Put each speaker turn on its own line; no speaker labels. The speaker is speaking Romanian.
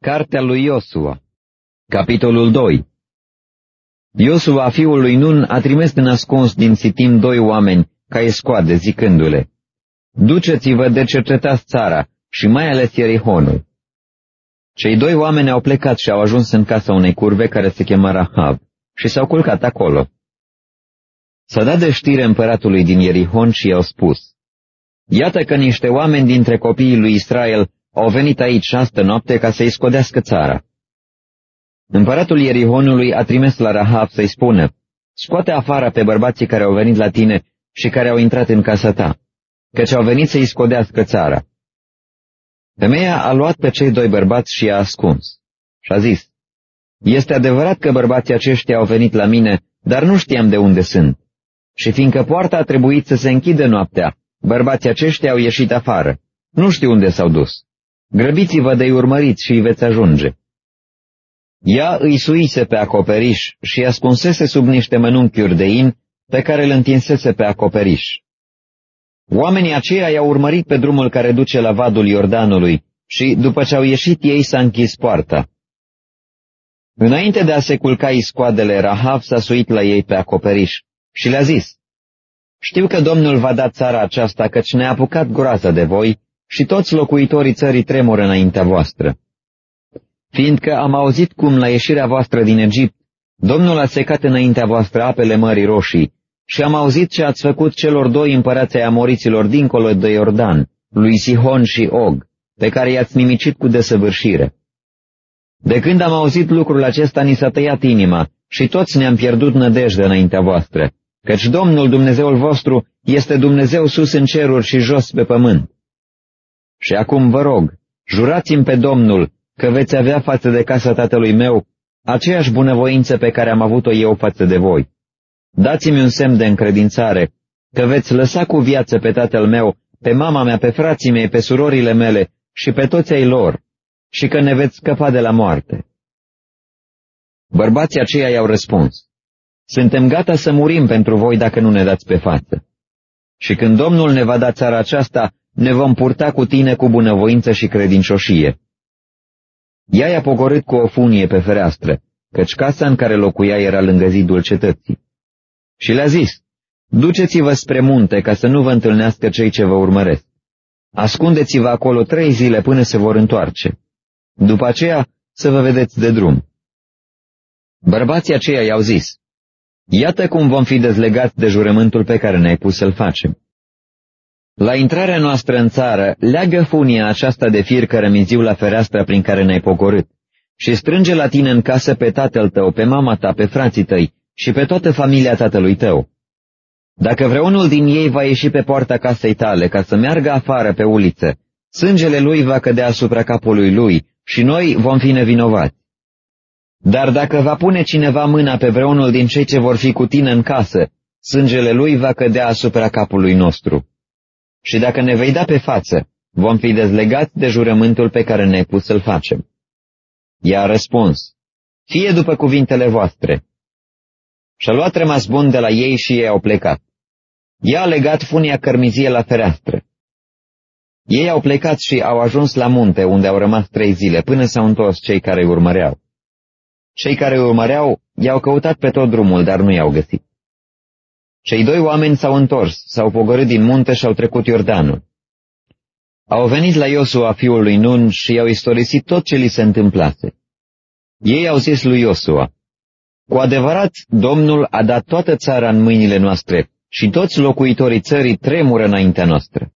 Cartea lui Iosua, capitolul 2. Iosua, fiul lui Nun, a trimis în ascuns din Sitim 2 oameni ca escoade, zicându-le: Duceți-vă de cercetați țara și mai ales Ierihonul. Cei 2 oameni au plecat și au ajuns în casa unei curve care se chema Rahab și s-au culcat acolo. S-a dat de știre împăratului din Ierihon și i-au spus: Iată că niște oameni dintre copiii lui Israel au venit aici astă noapte ca să-i scodească țara. Împăratul Ierihonului a trimis la Rahab să-i spună: Scoate afară pe bărbații care au venit la tine și care au intrat în casa ta, căci au venit să-i scodească țara. Femeia a luat pe cei 2 bărbați și i-a ascuns și a zis: Este adevărat că bărbații aceștia au venit la mine, dar nu știam de unde sunt. Și fiindcă poarta a trebuit să se închidă noaptea, bărbații aceștia au ieșit afară. Nu știu unde s-au dus. Grăbiți-vă de-i urmăriți și îi veți ajunge. Ea îi suise pe acoperiș și îi ascunsese sub niște mănunchiuri de in pe care îl întinsese pe acoperiș. Oamenii aceia i-au urmărit pe drumul care duce la vadul Iordanului și, după ce au ieșit ei, s-a închis poarta. Înainte de a se culca iscoadele, Rahab s-a suit la ei pe acoperiș și le-a zis: Știu că Domnul va da țara aceasta, căci ne-a apucat groaza de voi și toți locuitorii țării tremură înaintea voastră. Fiindcă am auzit cum la ieșirea voastră din Egipt, Domnul a secat înaintea voastră apele Mării Roșii și am auzit ce ați făcut celor 2 împărați ai amoriților dincolo de Iordan, lui Sihon și Og, pe care i-ați nimicit cu desăvârșire. De când am auzit lucrul acesta, ni s-a tăiat inima și toți ne-am pierdut nădejdea înaintea voastră, căci Domnul Dumnezeul vostru este Dumnezeu sus în ceruri și jos pe pământ. Și acum vă rog, jurați-mi pe Domnul că veți avea față de casa tatălui meu aceeași bunăvoință pe care am avut-o eu față de voi. Dați-mi un semn de încredințare că veți lăsa cu viață pe tatăl meu, pe mama mea, pe frații mei, pe surorile mele și pe toți ai lor, și că ne veți scăpa de la moarte. Bărbații aceia i-au răspuns: Suntem gata să murim pentru voi dacă nu ne dați pe față. Și când Domnul ne va da țara aceasta, ne vom purta cu tine cu bunăvoință și credincioșie. Ea i-a pogorât cu o funie pe fereastră, căci casa în care locuia era lângă zidul cetății. Și le-a zis: Duceți-vă spre munte ca să nu vă întâlnească cei ce vă urmăresc. Ascundeți-vă acolo 3 zile până se vor întoarce. După aceea să vă vedeți de drum. Bărbații aceia i-au zis: Iată cum vom fi dezlegați de jurământul pe care ne-ai pus să-l facem. La intrarea noastră în țară, leagă funia aceasta de fir cărămiziu la fereastra prin care ne-ai pogorât și strânge la tine în casă pe tatăl tău, pe mama ta, pe frații tăi și pe toată familia tatălui tău. Dacă vreunul din ei va ieși pe poarta casei tale ca să meargă afară pe uliță, sângele lui va cădea asupra capului lui și noi vom fi nevinovați. Dar dacă va pune cineva mâna pe vreunul din cei ce vor fi cu tine în casă, sângele lui va cădea asupra capului nostru. Și dacă ne vei da pe față, vom fi dezlegați de jurământul pe care ne-ai pus să-l facem. Ea a răspuns: Fie după cuvintele voastre. Și-a luat rămas bun de la ei și ei au plecat. Ea a legat funia cărmizie la fereastră. Ei au plecat și au ajuns la munte, unde au rămas 3 zile, până s-au întors cei care îi urmăreau. Cei care îi urmăreau i-au căutat pe tot drumul, dar nu i-au găsit. Cei 2 oameni s-au întors, s-au pogorât din munte și au trecut Iordanul. Au venit la Iosua, fiul lui Nun, și i-au istorisit tot ce li se întâmplase. Ei au zis lui Iosua: Cu adevărat, Domnul a dat toată țara în mâinile noastre și toți locuitorii țării tremură înaintea noastră.